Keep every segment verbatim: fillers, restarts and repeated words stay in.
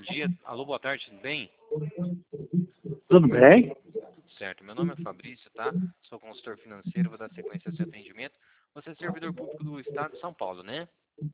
dia. Alô, boa tarde, tudo bem? Tudo bem? Certo, meu nome é Fabrício, tá? Sou consultor financeiro, vou dar sequência ao seu atendimento. Você é servidor público do Estado de São Paulo, né?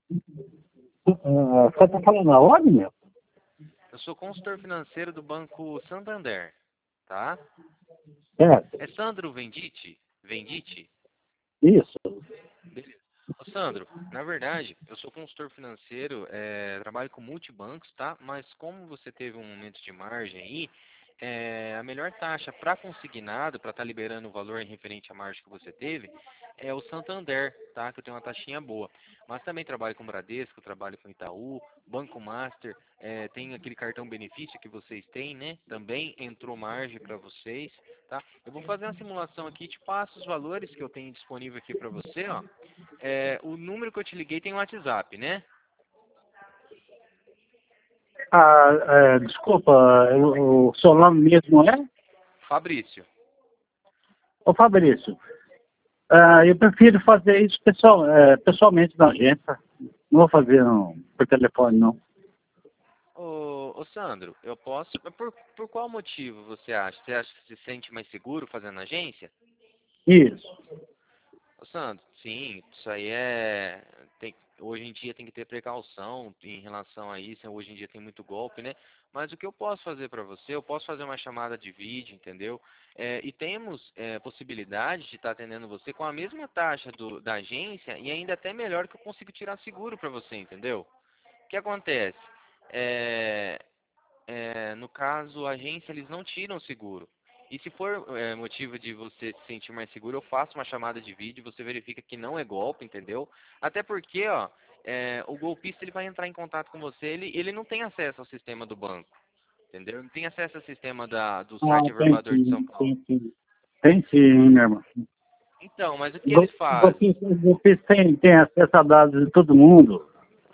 Uh, você está falando aonde, meu? Eu sou consultor financeiro do Banco Santander, tá? Certo. É Sandro Venditti? Venditti? Isso. Beleza. Ô, Sandro, na verdade, eu sou consultor financeiro, é, trabalho com multibancos, tá? Mas como você teve um momento de margem aí, é, a melhor taxa para consignado, para estar liberando o valor em referente à margem que você teve, é o Santander, tá? Que eu tenho uma taxinha boa. Mas também trabalho com Bradesco, trabalho com Itaú, Banco Master, é, tem aquele cartão benefício que vocês têm, né? Também entrou margem para vocês, tá? Eu vou fazer uma simulação aqui, te passo os valores que eu tenho disponível aqui para você, ó. É, o número que eu te liguei tem um WhatsApp, né? Ah, é, desculpa, o, o seu nome mesmo é? Fabrício. Ô Fabrício, ah, eu prefiro fazer isso pessoal, é, pessoalmente na agência. Não vou fazer não, por telefone, não. Ô, ô Sandro, eu posso. Mas Por, por qual motivo você acha? Você acha que se sente mais seguro fazendo agência? Isso. Ô Sandro, sim, isso aí é. Tem, hoje em dia tem que ter precaução em relação a isso. Hoje em dia tem muito golpe, né? Mas o que eu posso fazer para você? Eu posso fazer uma chamada de vídeo, entendeu? É, e temos é, possibilidade de estar atendendo você com a mesma taxa do, da agência e ainda até melhor que eu consigo tirar seguro para você, entendeu? O que acontece? É, é, no caso, a agência, eles não tiram o seguro. E se for é, motivo de você se sentir mais seguro, eu faço uma chamada de vídeo, você verifica que não é golpe, entendeu? Até porque, ó, é, o golpista ele vai entrar em contato com você, ele, ele não tem acesso ao sistema do banco, entendeu? Ele não tem acesso ao sistema da, do Ah, site tem Averbador de São sim, Paulo. tem sim. Tem sim, meu irmão. Então, mas o que ele Go- faz? Golpista golpista tem, tem acesso a dados de todo mundo.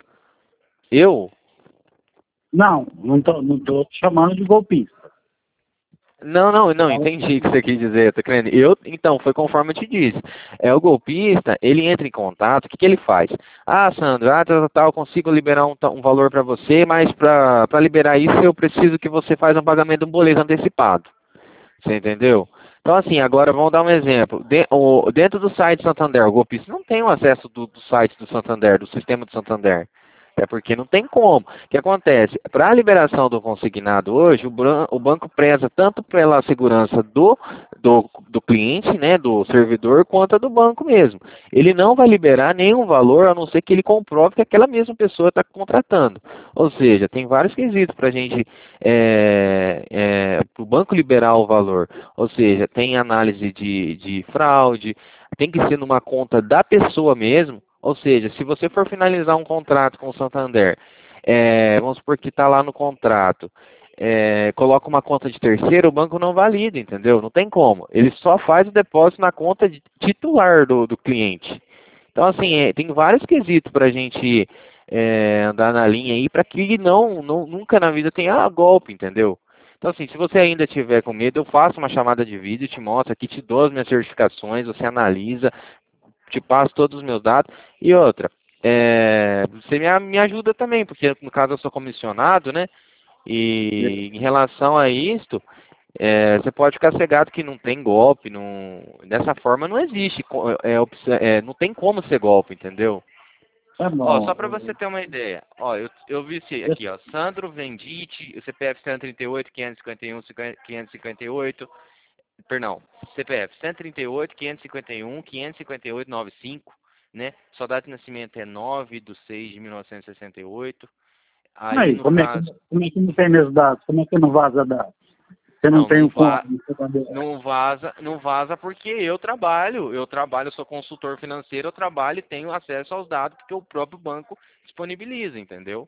Eu? Não, não tô, não tô te chamando de golpista. Não, não, não, entendi o que você quis dizer, tá querendo? Eu, então, foi conforme eu te disse. É o golpista, ele entra em contato, o que que ele faz? Ah, Sandro, ah, tal, tal, tal, eu consigo liberar um, ta- um valor para você, mas para para liberar isso eu preciso que você faça um pagamento de um boleto antecipado. Você entendeu? Então, assim, agora vamos dar um exemplo. De- o- dentro do site Santander, o golpista não tem o acesso do, do site do Santander, do sistema do Santander. É porque não tem como. O que acontece? Para a liberação do consignado hoje, o, bran- o banco preza tanto pela segurança do, do, do cliente, né, do servidor, quanto a do banco mesmo. Ele não vai liberar nenhum valor, a não ser que ele comprove que aquela mesma pessoa está contratando. Ou seja, tem vários quesitos para a gente, é, é, para o banco liberar o valor. Ou seja, tem análise de, de fraude, tem que ser numa conta da pessoa mesmo. Ou seja, se você for finalizar um contrato com o Santander, é, vamos supor que está lá no contrato, é, coloca uma conta de terceiro, o banco não valida, entendeu? Não tem como. Ele só faz o depósito na conta de titular do, do cliente. Então, assim, é, tem vários quesitos para a gente é, andar na linha aí para que não, não, nunca na vida tenha golpe, entendeu? Então, assim, se você ainda tiver com medo, eu faço uma chamada de vídeo, te mostro aqui, te dou as minhas certificações, você analisa, te passo todos os meus dados. E outra, é, você me, me ajuda também, porque no caso eu sou comissionado, né? E em relação a isto, é, você pode ficar cegado que não tem golpe, não, dessa forma não existe, co- é, opção- é, não tem como ser golpe, entendeu? Tá Ó, só bom. para você ter uma ideia, ó, eu, eu vi esse aqui, ó, Sandro Venditti, o C P F cento e trinta e oito, quinhentos e cinquenta e um, quinhentos e cinquenta e oito, perdão, C P F cento e trinta e oito, quinhentos e cinquenta e um, quinhentos e cinquenta e oito, noventa e cinco, né? Sua data de nascimento é nove de seis de mil novecentos e sessenta e oito. Aí, Aí, no como é, que, caso, como é que não tem meus dados? Como é que não vaza dados? Você não não, tem não o como? vá, Você tá vendo? não vaza, não vaza porque eu trabalho, eu trabalho, eu sou consultor financeiro, eu trabalho e tenho acesso aos dados que o próprio banco disponibiliza, entendeu?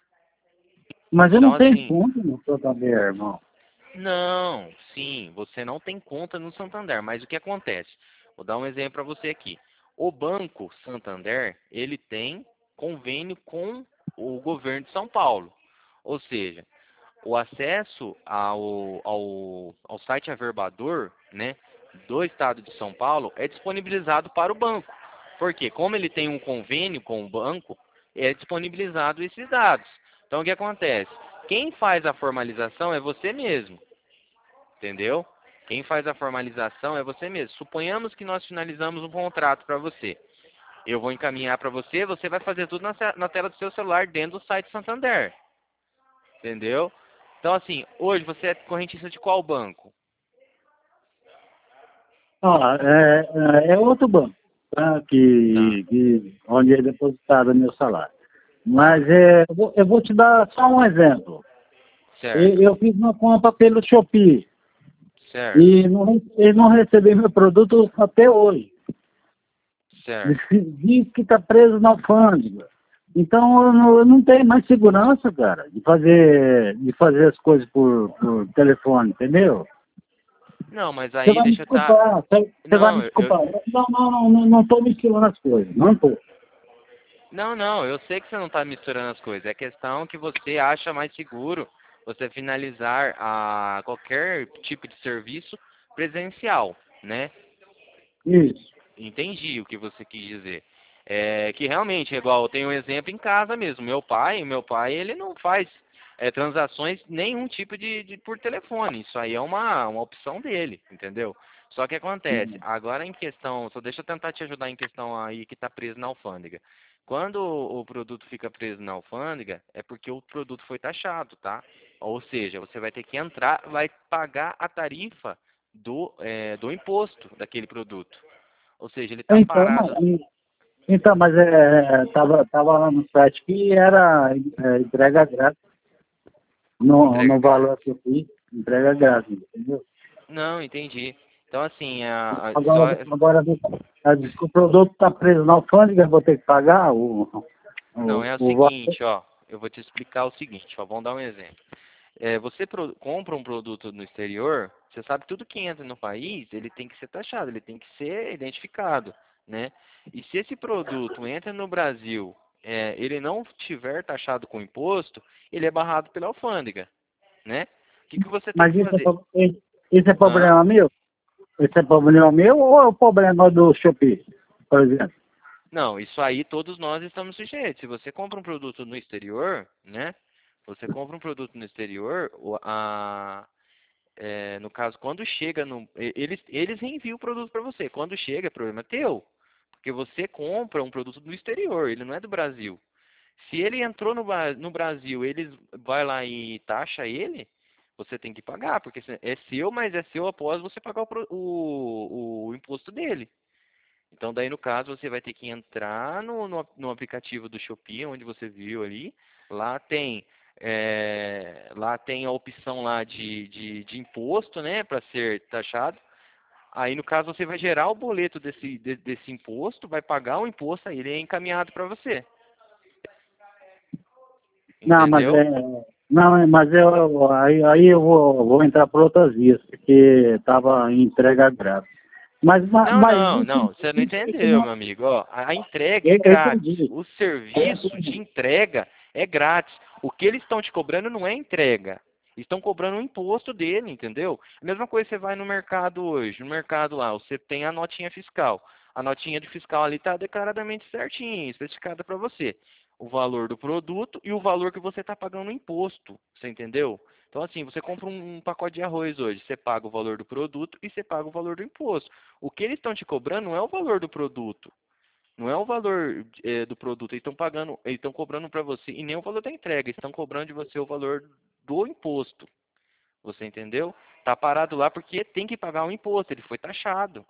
Mas eu Então, não tenho assim, conta no Santander, irmão. não, sim, você não tem conta no Santander, mas o que acontece? Vou dar um exemplo para você aqui. O Banco Santander, ele tem convênio com o governo de São Paulo. Ou seja, o acesso ao, ao, ao site Averbador, né, do estado de São Paulo é disponibilizado para o banco. Porque como ele tem um convênio com o banco, é disponibilizado esses dados. Então o que acontece? Quem faz a formalização é você mesmo, entendeu? Quem faz a formalização é você mesmo. Suponhamos que nós finalizamos um contrato para você. Eu vou encaminhar para você, você vai fazer tudo na, na tela do seu celular dentro do site Santander. Entendeu? Então, assim, hoje você é correntista de qual banco? Ah, é, é é outro banco, tá? Tá, Que, que, onde é depositado meu salário. tá, Mas é, eu vou eu vou te dar só um exemplo. E- certo, Eu fiz uma compra pelo Shopee certo, e não, re- eu não recebi meu produto até hoje. certo. Diz que está preso na alfândega. Então eu não, eu não tenho mais segurança, cara, de fazer, de fazer as coisas por, por telefone, entendeu? Não, mas Você aí vai me deixa eu tá. desculpar, você você vai me Não, eu, eu- desculpar. Não, não, não, não, não estou misturando as coisas, não estou. não, não, eu sei que você não está misturando as coisas. É questão que você acha mais seguro você finalizar a qualquer tipo de serviço presencial, né? Isso. Entendi o que você quis dizer. É que realmente, é igual, eu tenho um exemplo em casa mesmo. Meu pai, meu pai, ele não faz é, transações nenhum tipo de, de por telefone. Isso aí é uma, uma opção dele, entendeu? Só que acontece, agora em questão, só deixa eu tentar te ajudar em questão aí que está preso na alfândega. Quando o, o produto fica preso na alfândega, é porque o produto foi taxado, tá? Ou seja, você vai ter que entrar, vai pagar a tarifa do, é, do imposto daquele produto. Ou seja, ele está Então, parado. então, mas é, tava, tava lá no site que era é, entrega grátis, no, Entrega no grátis. valor que eu fiz, entrega grátis, entendeu? Não, entendi. Então, assim, a, a- só. Agora, agora a, diz que o produto está preso na alfândega, eu vou ter que pagar o, Não, o, é o o valor. seguinte, ó. Eu vou te explicar o seguinte, ó. Vamos dar um exemplo. É, você pro- compra um produto no exterior, você sabe que tudo que entra no país, ele tem que ser taxado, ele tem que ser identificado, né? E se esse produto entra no Brasil, é, ele não tiver taxado com imposto, ele é barrado pela alfândega, né? O que que você tem Mas que isso é, fazer? pro- isso é Hã? problema meu? Esse é problema meu ou é o problema do Shopee, por exemplo? Não, isso aí todos nós estamos sujeitos. Se você compra um produto no exterior, né? Você compra um produto no exterior, o- a, é, no caso, quando chega no. e- Eles, eles reenviam o produto para você. Quando chega, é problema teu. Porque você compra um produto do exterior, ele não é do Brasil. Se ele entrou no, Ba- no Brasil, eles vai lá e taxa ele, você tem que pagar, porque se- é seu, mas é seu após você pagar o, pro- o, o imposto dele. Então, daí no caso, você vai ter que entrar no, no, no aplicativo do Shopee, onde você viu ali. Lá tem, é, lá tem a opção lá de, de, de imposto, né, para ser taxado. Aí, no caso, você vai gerar o boleto desse, de- desse imposto, vai pagar o imposto, aí ele é encaminhado para você. Não, mas Entendeu? é. Não, mas eu, aí, aí eu vou, vou entrar por outras vias, porque estava em entrega grátis. Mas, ma- Não, mas não, isso, não, você não isso, isso entendeu, não. meu amigo. Ó, a a entrega é Eu, eu grátis. entendi. O Eu serviço de entendi. entrega é grátis. O que eles estão te cobrando não é entrega. Estão cobrando o imposto dele, entendeu? A mesma coisa você vai no mercado hoje. No mercado lá, você tem a notinha fiscal. A notinha de fiscal ali está declaradamente certinha, especificada para você. O valor do produto e o valor que você está pagando no imposto. Você entendeu? Então, assim, você compra um um pacote de arroz hoje, você paga o valor do produto e você paga o valor do imposto. O que eles estão te cobrando não é o valor do produto, não é o valor eh, do produto. Eles estão pagando, eles estão cobrando para você e nem o valor da entrega. Eles estão cobrando de você o valor do imposto. Você entendeu? Tá parado lá porque tem que pagar o imposto. Ele foi taxado.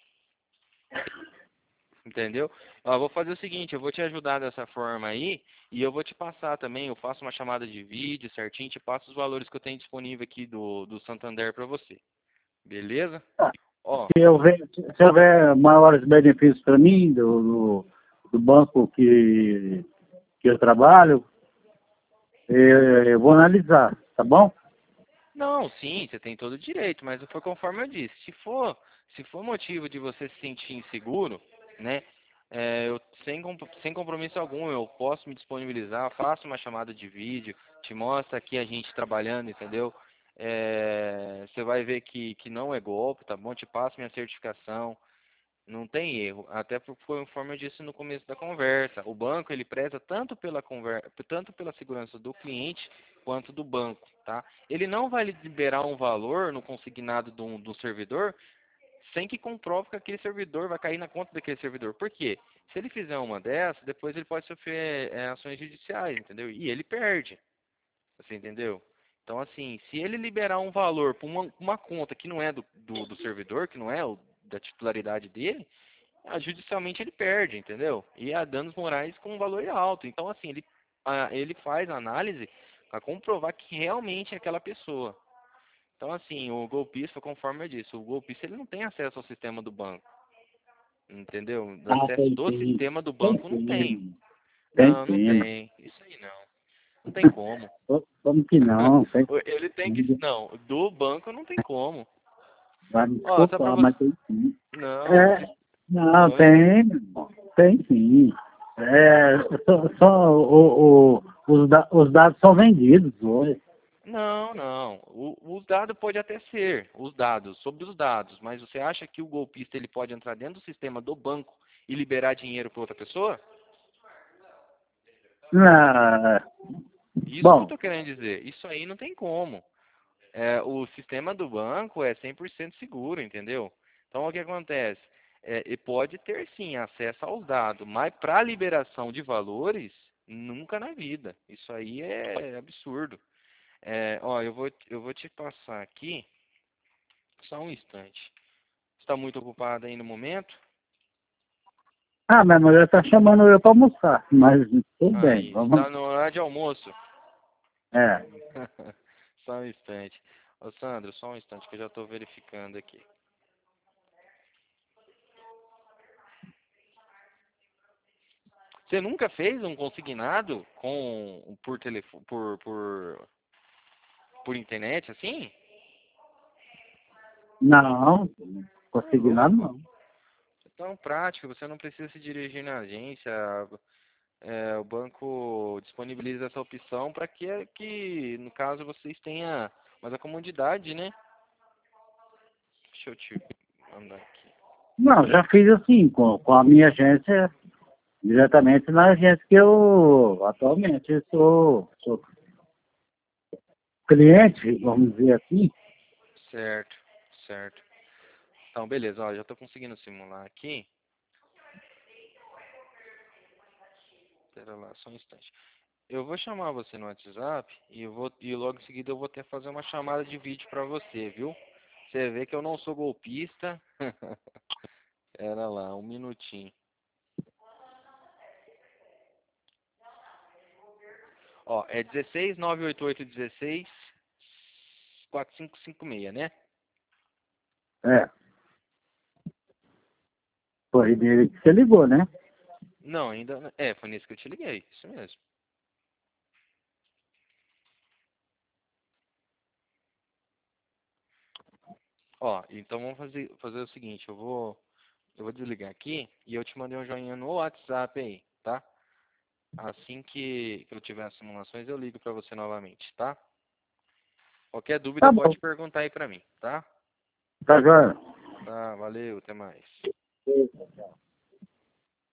Entendeu? Ó, eu vou fazer o seguinte, eu vou te ajudar dessa forma aí e eu vou te passar também, eu faço uma chamada de vídeo certinho, te passo os valores que eu tenho disponível aqui do, do Santander para você. Beleza? Ó, Se houver, se houver maiores benefícios para mim, do, do, do banco que, que eu trabalho, eu, eu vou analisar, tá bom? não, sim, você tem todo o direito, mas foi conforme eu disse. Se for, se for motivo de você se sentir inseguro, né? é, eu, sem, com- sem compromisso algum, eu posso me disponibilizar, faço uma chamada de vídeo, te mostra aqui a gente trabalhando, entendeu? É, você vai ver que, que não é golpe, tá bom? Te passo minha certificação, Não tem erro, até porque foi conforme eu disse no começo da conversa. O banco ele preza tanto pela conver... tanto pela segurança do cliente quanto do banco, tá? Ele não vai liberar um valor no consignado do, do servidor sem que comprove que aquele servidor vai cair na conta daquele servidor. Por quê? Se ele fizer uma dessas, depois ele pode sofrer é, ações judiciais, entendeu? E ele perde, você entendeu? Então, assim, se ele liberar um valor para uma, uma conta que não é do, do, do servidor, que não é o, da titularidade dele, ah, judicialmente ele perde, entendeu? E há danos morais com um valor alto. Então, assim, ele, ah, ele faz a análise para comprovar que realmente é aquela pessoa. Então, assim, o golpista, conforme eu disse, o golpista ele não tem acesso ao sistema do banco, entendeu? O Ah, acesso tem do sim. sistema do Tem banco não tem. sim. Tem Não, não sim, mano. tem. Isso aí não. Não tem como. Co- Como que não? Tem, Ele tem que... Não, do banco não tem como. vai me Ó, só pra desculpar, você... mas tem sim. Não, o É, sis- não, Oi? tem, meu irmão. Tem sim. É, só, só o, o, os, da- os dados são vendidos hoje. Não, não. O, os dados pode até ser, os dados, sobre os dados, mas você acha que o golpista ele pode entrar dentro do sistema do banco e liberar dinheiro para outra pessoa? Na, Isso que eu bom, estou querendo dizer. Isso aí não tem como. É, o sistema do banco é cem por cento seguro, entendeu? Então, o que acontece? É, e pode ter, sim, acesso aos dados, mas para liberação de valores, nunca na vida. Isso aí é absurdo. É, ó, eu vou, eu vou te passar aqui, só um instante. Você está muito ocupado aí no momento? ah, minha mulher tá chamando eu para almoçar, mas tudo bem, Aí, vamos. está no horário de almoço. É. Só um instante. Ô, Sandro, só um instante que eu já estou verificando aqui. Você nunca fez um consignado com por telefone, por, por, por internet, assim? Não, Tá consegui nada louco. não. É tão prático, você não precisa se dirigir na agência. É, o banco disponibiliza essa opção para que, que, no caso, vocês tenham mais a comodidade, né? Deixa eu te mandar aqui. Não, já fiz assim, com, com a minha agência, diretamente na agência que eu atualmente sou, sou cliente, vamos dizer assim. Certo, certo. Então, beleza, ó, já estou conseguindo simular aqui. Espera lá, só um instante. Eu vou chamar você no WhatsApp e, eu vou, e logo em seguida eu vou ter que fazer uma chamada de vídeo para você, viu? Você vê que eu não sou golpista. Era lá, um minutinho. Ó, é dezesseis nove oito oito dezesseis quatro cinco cinco seis, né? É, foi dele que você ligou, né? Não, ainda. não- É, foi nisso que eu te liguei, isso mesmo. Ó, então vamos fazer, fazer o seguinte, eu vou, eu vou desligar aqui e eu te mandei um joinha no WhatsApp aí, tá? Assim que que eu tiver as simulações, eu ligo para você novamente, tá? Qualquer dúvida Tá bom, pode perguntar aí pra mim, tá? tá joia. Tá, valeu, até mais.